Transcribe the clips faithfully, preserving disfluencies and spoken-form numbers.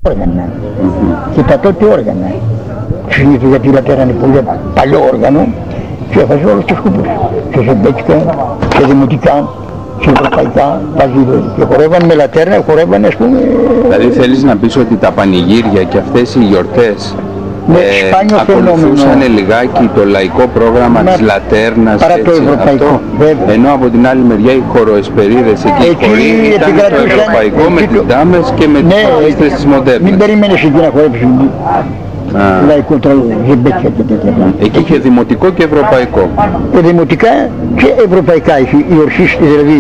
όργανα. Mm-hmm. Και τα τότε όργανα. Συνήθως γιατί η Λατέρα είναι πολύ παλιό όργανο και έφαζε όλους τους σκοπούς. Και σε μπέτσικα, σε δημοτικά, σε ευρωπαϊκά, και χορεύαν με Λατέρνα, χορεύαν ας πούμε... Δηλαδή θέλεις να πεις ότι τα πανηγύρια και αυτές οι γιορτές ναι, ε, ακολουθούσαν λιγάκι το λαϊκό πρόγραμμα Μα, της Λατέρνας παρά το ευρωπαϊκό, αυτό, ενώ από την άλλη μεριά οι χοροεσπερίδες εκεί, εκεί οι χοροί ήταν το ευρωπαϊκό με τις ντάμες και με τις ορχήστρες της μοντέρνας. Μην περιμένεις εκεί να χορέψουν λαϊκό τραγούδι, ζεμπέτσια και τέτοια. Εκεί είχε δημοτικό και ευρωπαϊκό. Και δημοτικά και ευρωπαϊκά είχε η ορχήστρα, δηλαδή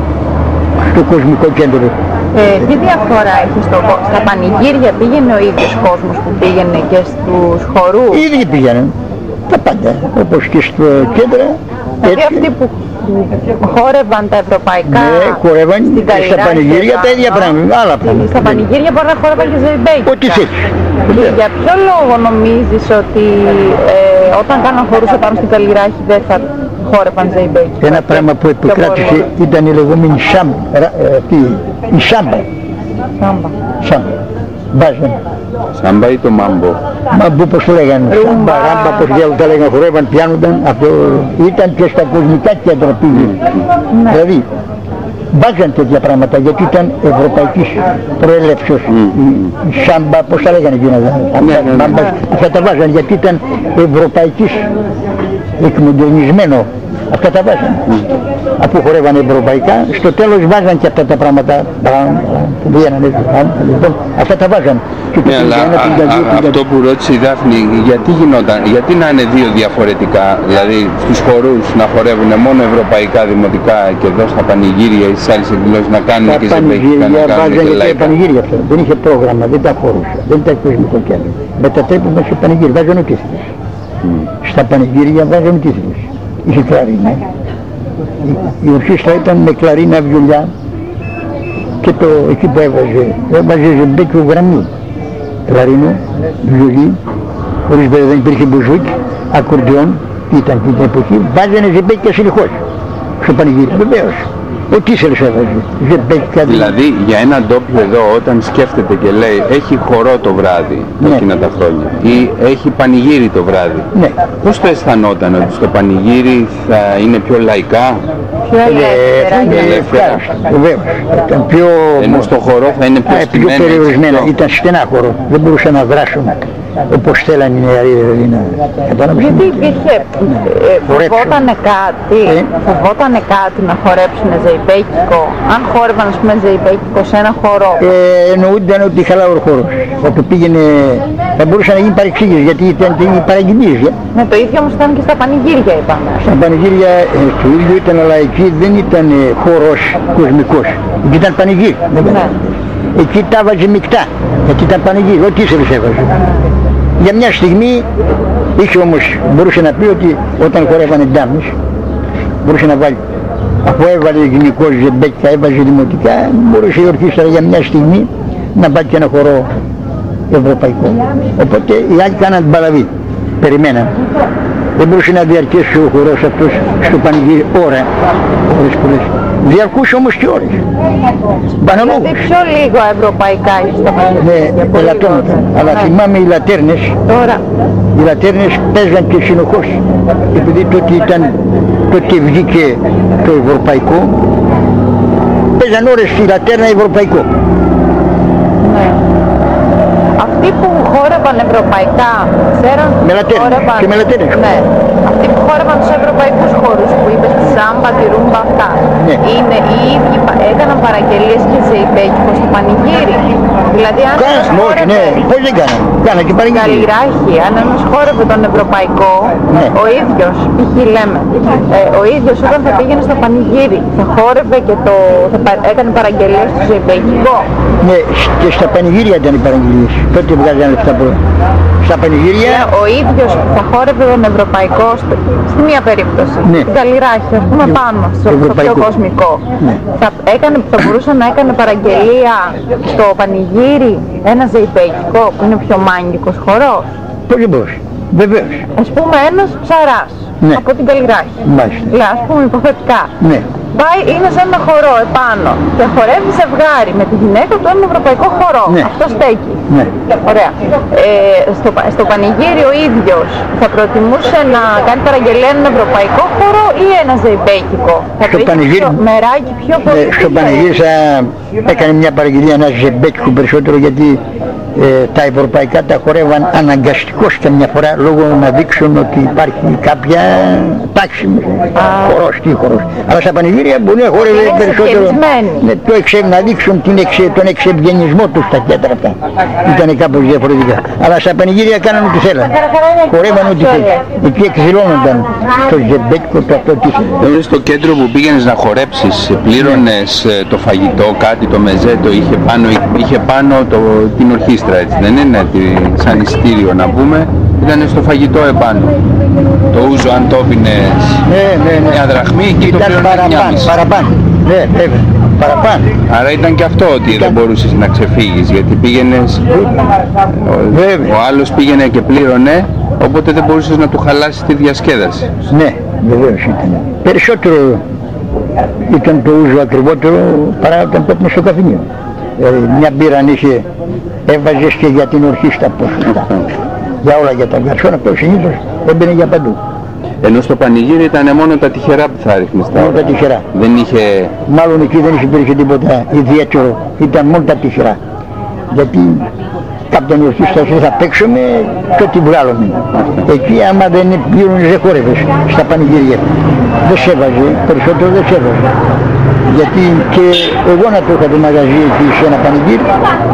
στο κοσμικό κέντρο. Ε, τι διαφορά έχει στο, στα πανηγύρια, πήγαινε ο ίδιος κόσμος που πήγαινε και στους χορούς? Οι ίδιοι πήγαιναν, τα πάντα, όπως και στο κέντρο. Δηλαδή αυτοί που χόρευαν τα ευρωπαϊκά, ναι, χόρευαν στα πανηγύρια τα ίδια πράγματα, άλλα πράγματα. Στα πανηγύρια μπορεί να χόρευαν και ζεϊμπέκικα. Ό,τι θέλεις. Για ποιο λόγο νομίζεις ότι ε, όταν κάναν χορούσα πάνω στην Καλλιράχη δεν θα χόρευαν ζεϊμπέκικα? Ένα πράγμα που επικράτησε ήταν η λεγόμενη σάμπα, ε, η σάμπα. Σάμπα. Σάμπα. Βάζαν. Σάμπα ή το μάμπο? Μάμπο πως το λέγανε. Σάμπα, ράμπα, πως διάλογο τα λέγανε, χορεύαν, πιάνονταν. Αυτό ήταν και στα κοσμικά κέντρα πήγε. Ναι. Δηλαδή, βάζαν τέτοια πράγματα γιατί ήταν ευρωπαϊκής προέλευσης. Mm. Η σάμπα, πως τα λέγανε εκείνα. Αυτά τα βάζαν γιατί ήταν ευρωπαϊκής, εκμοντερνισμένο. Αυτά τα βάζαν. Mm. Αφού χορεύαν ευρωπαϊκά, στο τέλος βάζαν και αυτά τα πράγματα που βγαίνανε. Αυτά τα βάζαν. Ναι, αλλά αυτό που ρώτησε η Δάφνη, γιατί γινόταν, γιατί να είναι δύο διαφορετικά, δηλαδή στους χορούς να χορεύουν μόνο ευρωπαϊκά δημοτικά και εδώ στα πανηγύρια ή στις άλλες εκδηλώσεις να κάνουν και ζεμπέκικα, να κάνουν και λαϊκά? Τα πανηγύρια αυτά, δεν είχε πρόγραμμα, δεν τα χωρούσε, δεν ήταν κοσμικό κέντρο. Μετατρέπουμε σε πανηγύρια, βάζαν ό,τι θέλεις. Στα πανηγύρια βάζαν ό,τι θέλεις. Είχε κλαρίνα. Η ορχήστρα ήταν με κλαρίνα, βιολιά και το εκεί που έβαζε, έβαζε ζεμπέκιο γραμμή. Κλαρίνο, βιολί, χωρίς βέβαια δεν υπήρχε μπουζούκι, ακορντιόν, ήταν την εποχή, βάζανε ζεμπέκια συνεχώς στο πανηγύρι, βεβαίως. Ό,τι ήθελες έβαζε, ζεμπέκια. Δηλαδή για έναν ντόπιο εδώ όταν σκέφτεται και λέει έχει χορό το βράδυ, ναι, εκείνα τα χρόνια, ή έχει πανηγύρι το βράδυ, ναι, πώς το αισθανόταν ότι στο πανηγύρι θα είναι πιο λαϊκά? Πιο ελεύθερα. Βεβαίως. Ήταν πιο... Ενώ στο χορό θα είναι πιο στημένα. Πιο περιορισμένα. Ήταν στενά χορό. Δεν μπορούσαν να δράσουν όπως θέλανε οι νεαροί, δηλαδή να καταλάβουν. Γιατί υπήρχε, φοβότανε κάτι, φοβότανε κάτι να χορέψουν ζεϊμπέκικο, αν χόρευαν ας πούμε ζεϊμπέκικο σε ένα χορό? Εννοούνταν ότι χαλάω ο χορός. Όπου πήγαινε, θα μπορούσε να γίνει παρεξήγηση γιατί ήταν η παραγγελίες. Ναι, το ίδιο όμως ήταν και στα πανηγύρια είπαμε. Στα πανηγύρια το ίδιο ήταν, αλλά εκεί δεν ήταν χορός κοσμικός. Εκεί ήταν πανηγύρι. Ναι. Εκεί τα βάζει μεικτά, γιατί ήταν πανηγύρι, ό,τι ήθελες έβαζε. Για μια στιγμή είχε όμως, μπορούσε να πει ότι όταν χορεύανε ντάμες, μπορούσε να βάλει, αφού έβαλε γυναικός ζεμπέκια, έβαζε δημοτικά, μπορούσε η ορχήστρα για μια στιγμή να βάλει και ένα χορό ευρωπαϊκό. Οπότε οι άλλοι κάναν παλαβή, περιμέναν. Δεν μπορούσε να διαρκέσει ο χορός αυτός στο πανηγύρι ώρα, ώρες πολλές. Διαρκούσε όμως και ώρες. Δηλαδή πιο λίγο ευρωπαϊκά στα πανηγύρια. Ναι, ελαττώματα. Αλλά θυμάμαι οι Λατέρνες, τώρα. Οι Λατέρνες παίζαν και συνεχώς. Επειδή τότε ήταν, τότε βγήκε το ευρωπαϊκό, παίζαν ώρες στη Λατέρνα ευρωπαϊκό. Ναι. Αυτοί που χόρευαν ευρωπαϊκά, ξέραν με Λατέρνες και με Λατέρνες. Ναι. Αυτοί που χόρευαν τους ευρωπαϊκούς χώρους που είπες, τη σάμπα, τη ρούμπα, αυτά, ναι, είναι οι ίδιοι, έκαναν παραγγελίες και ζεϊμπέκικο στο πανηγύρι. Δηλαδή αν ένας χόρευε, ναι, πώς δεν κάναν, κάναν και παραγγελίες. Καλλιράχη, αν ένας χόρευε τον ευρωπαϊκό, ναι, ο ίδιος, π.χ. λέμε, ε, ο ίδιος όταν θα πήγαινε στο πανηγύρι, θα χόρευε και το, θα πα, έκανε παραγγελίες στο ζεϊμπέκικο. Ναι, και στα πανηγύρια ήταν οι παραγγελίες. Τότε βγάζανε λεφτά από στα πανηγύρια. Ναι, ο ίδιος θα χόρευε τον ευρωπαϊκό στη, στη μία περίπτωση. Ναι. Την Καλλιράχη, ας πούμε, ναι, πάνω στο, στο πιο κοσμικό. Ναι. Θα, έκανε, θα μπορούσε να έκανε παραγγελία στο πανηγύρι ένα ζεϊμπέκικο που είναι πιο μάγκικος χορός. Πώς δεν μπορούσε. Βεβαίως. Ας πούμε ένας ψαράς, ναι, από την Καλλιράχη. Μάλιστα. Λά, ας πούμε υποθετικά. Ναι. πάει, είναι σε ένα χορό επάνω και χορεύει ζευγάρι με τη γυναίκα του έναν ευρωπαϊκό χορό. Ναι. Αυτό στέκει. Ναι. Ωραία. Ε, στο, στο πανηγύρι ο ίδιος θα προτιμούσε να κάνει παραγγελία έναν ευρωπαϊκό χορό ή ένα ζεϊμπέκικο? Θα το είχε πιο, μεράκι πιο πολύ. Ε, στο πανηγύρι θα έκανε μια παραγγελία ένα ζεϊμπέκικο περισσότερο, γιατί ε, τα ευρωπαϊκά τα χορεύαν αναγκαστικώς καμιά φορά, λόγω να δείξουν ότι υπάρχει κάποια τάξη μέσα. Χορός, τι χορός. Αλλά στα πανηγύρια μπορεί να χορεύει περισσότερο, ναι, το εξε, να δείξουν την εξε, τον εξευγενισμό τους στα κέντρα αυτά. Ήταν κάπως διαφορετικά. Αλλά στα πανηγύρια κάνανε ό,τι θέλαν. Χορεύαν ό,τι θέλαν. Εκεί εκδηλώνονταν το ζεμπέκικο, το αυτό τι θέλαν. Στο κέντρο που πήγαινες να χορέψεις, πλήρωνες το φαγητό, κάτι, το μεζέ, το είχε πάνω, είχε πάνω το, την ορχήστρα, έτσι δεν είναι, σαν ειστήριο να πούμε, ήταν στο φαγητό επάνω. Το ούζο αν το πίνες ναι, ναι, ναι. μια δραχμή και το πλήρωνες παραπάνω, παραπάνω. Ναι, βέβαια, παραπάνω. Άρα ήταν και αυτό ότι ήταν... δεν μπορούσες να ξεφύγεις, γιατί πήγαινες, ο, ο άλλος πήγαινε και πλήρωνε, οπότε δεν μπορούσες να του χαλάσεις τη διασκέδαση. Ναι, βεβαίως ήταν. Περισσότερο ήταν το ούζο ακριβότερο παρά όταν το έπαιρνε στο καφενείο. Δηλαδή μια μπύρα αν είχε, έβαζες και για την ορχήστρα ποσοστά. Για όλα, για τα γκαρσόν, αυτό συνήθως έμπαινε για παντού. Ενώ στο πανηγύρι ήταν μόνο τα τυχερά που θα ρίχνεις. Μόνο τα τυχερά. Δεν είχε... Μάλλον εκεί δεν υπήρχε τίποτα ιδιαίτερο, ήταν μόνο τα τυχερά. Γιατί κάποιον ορχήστρα θα παίξουμε και ό,τι βγάλουμε. Εκεί άμα δεν πλήρωνες δεν χόρευες στα πανηγύρια. Δεν σε έβαζε, περισσότερο δεν σε έβαζε. Γιατί και εγώ να το είχα το μαγαζί εκεί σε ένα πανηγύρι,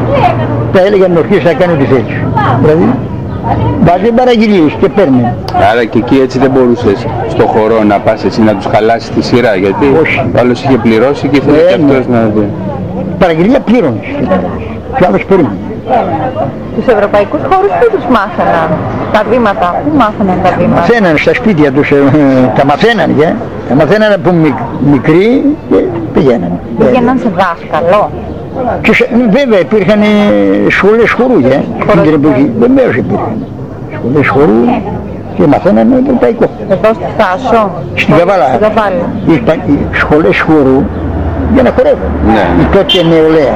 τα έλεγα την ορχήστρα να κάνει ό,τι θέλεις. Δηλαδή, βάζει παραγγελίες και παίρνει. Άρα και εκεί έτσι δεν μπορούσες στο χορό να πας εσύ να τους χαλάσεις τη σειρά, γιατί ο άλλος είχε πληρώσει και ήθελε και αυτός να δει. Παραγγελία πλήρωνες και άλλος περίμενε. Τους ευρωπαϊκούς χώρους που τους μάθαιναν τα βήματα, πού μάθαιναν τα βήματα? Μαθαίναν στα σπίτια τους, ε, τα μαθαίναν, yeah. τα μαθαίναν από μικ, μικροί και πηγαίναν. Πήγαιναν σε δάσκαλο. Και σε, βέβαια υπήρχαν σχολές χορού, yeah, στην εποχή, βεβαίως υπήρχαν σχολές χορού και μαθαίναν ευρωπαϊκό. Εδώ στη Θάσο, στην Καβάλα, είπαν οι σχολές χορού για να χορεύουν, ναι. Η τότε νεολαία.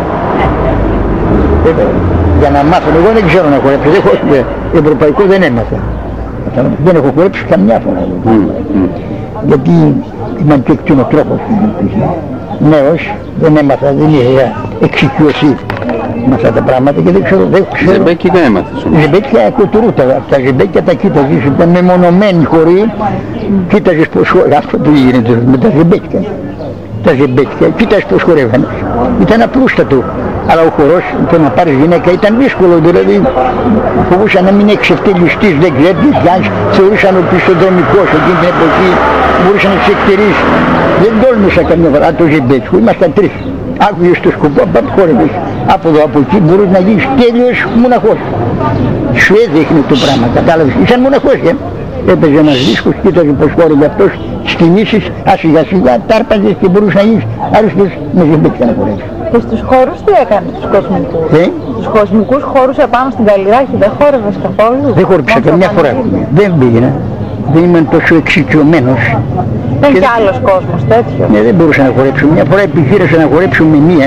Βέβαια, για να μάθουν, εγώ δεν ξέρω να χορέψω, δεν έχω, ευρωπαϊκό δεν έμαθα. Δεν έχω χορέψει καμιά φορά. Mm, mm. Γιατί ήμουν και κτηνοτρόφος νέος, δεν έμαθα, δεν είχα εξοικειωθεί με αυτά τα πράγματα και δεν ξέρω, δεν ξέρω. Ζεμπέκι δεν έμαθες όμως. Ζεμπέκια κουτουρούτα, τα ζεμπέκια τα κοίταζες, ήταν μεμονωμένοι χωρί, κοίταζες πως χορεύανε, αυτό το γίνεται με τα ζεμπέκια. Τα ζεμπέκια, κοίταζες πως χορεύανε, ήταν απλούστατο. Αλλά ο χορός, το να πάρεις γυναίκα ήταν δύσκολο, δηλαδή φοβούσαν να μην εξευτελιστείς, δεν ξέρεις τι κάνεις, θεωρούσαν ότι είσαι δρομικός εκείνη την εποχή, μπορούσαν να εξεκτερείς. Δεν τόλμησα καμιά φορά, το ζεμπέτσικο, ήμασταν τρεις. Άκουγες το σκοπό, πάπ χόρευες, από εδώ από εκεί μπορείς να γίνεις τέλειος μοναχός. Σου έδειχνε το πράγμα, κατάλαβες, ήσαν μοναχός, ε. Έπαιζε ένας δίσκος, κοίταζε πως χόρευε αυτός, σκηνήσεις, σιγά σιγά τάρπαζες και μπορείς να γίνεις άριστος με ζεμπέτσικα να χορεύεις. Και στους χώρους τι έκανε, τους κοσμικούς? Ε? Τους κοσμικούς χώρους επάνω στην Καλλιράχη δεν χόρευες καθόλου? Δεν χόρεψα καμιά φορά. Δεν πήγαινα. Δεν ήμουν τόσο εξοικειωμένος. Δεν και, και άλλος κόσμος τέτοιο. Ναι, δεν μπορούσα να χορέψω. Μια φορά επιχείρησα να χορέψω με μία.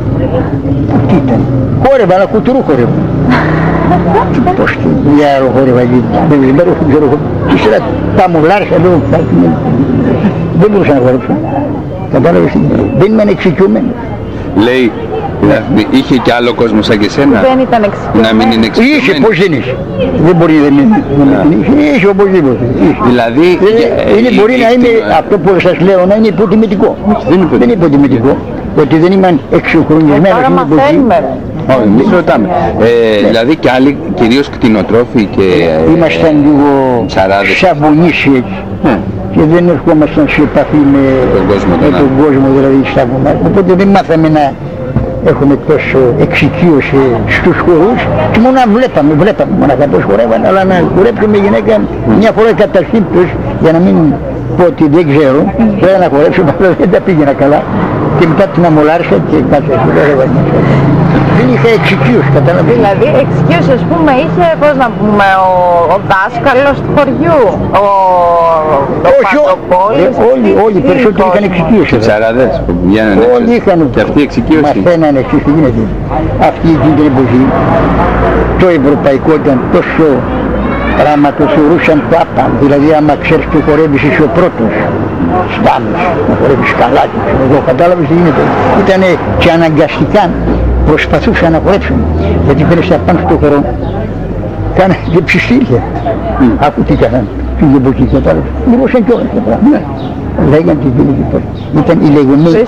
Τι ήταν. Χόρευα, αλλά κουτουρού χορεύα. Πώς τι, μια άλλο χόρευα εκεί. Δεν ξέρω, ύστερα τα μουλάρσα εδώ. Δεν μπορούσα να χορέψω. Κατάλαβες, δεν ήμουν εξοικειωμένος. Λέει, δηλαδή, είχε και άλλο κόσμο σαν και εσένα, δεν ήταν εξοικειωμένος. Να μην είναι εξοικειωμένος. Είχε, πώς δεν είχε. Δεν μπορεί να μην είχε, είχε οπωσδήποτε. Δηλαδή, είναι, μπορεί να είναι, αυτό που σας λέω, να είναι υποτιμητικό. Δεν είναι υποτιμητικό, ότι δεν ήμουν εξοχρονισμένος στην εποχή. Όχι, εμείς ρωτάμε. Δηλαδή και άλλοι, κυρίως κτηνοτρόφοι και... Ήμασταν λίγο σαβουνίσοι έτσι. Και δεν ερχόμασταν σε επαφή με τον κόσμο, με τον κόσμο δηλαδή στα βουνά. Οπότε δεν μάθαμε να έχουμε τόσο εξοικείωση στους χορούς και μόνο να βλέπαμε, βλέπαμε μόνο να πώς χορεύαν, αλλά να χορέψουμε γυναίκα μια φορά κατά σύμπτωση για να μην πω ότι δεν ξέρω, πρέπει να χορέψω, αλλά δεν τα πήγαινα καλά και μετά την αμολάρισα και κάτσε, δεν είχα εξοικείωση, κατάλαβες. Δηλαδή εξοικείωση, ας πούμε, είχε, πώς να πούμε, ο, ο δάσκαλος του χωριού, ο, ο όχι, Παντοπόλης, ε, όλοι, όλοι οι περισσότεροι είχαν εξοικείωση. Οι ψαράδες που βγαίνανε Όλοι είχαν, και αυτή η εξοικείωση. μαθαίνανε εξής τι γίνεται. Αυτή εκείνη την εποχή το ευρωπαϊκό ήταν τόσο πράγμα, το θεωρούσαν πάπα. Δηλαδή άμα ξέρεις και χορεύεις είσαι ο πρώτος στάμεις, να χορεύεις καλά και εγώ κατάλαβες τι γίνεται. Ήτανε και αναγκαστικά προσπαθούσαν να χορέψουν. Γιατί φαίνεσαι να πάνε στο χορό, κάνανε και ψηστήρια. Mm. Άκου τι κάνανε, την εποχή κατάλαβες. Μιλούσαν κιόλας τα πράγματα. Λέγαν τι γίνεται. Ήταν οι λεγόμενοι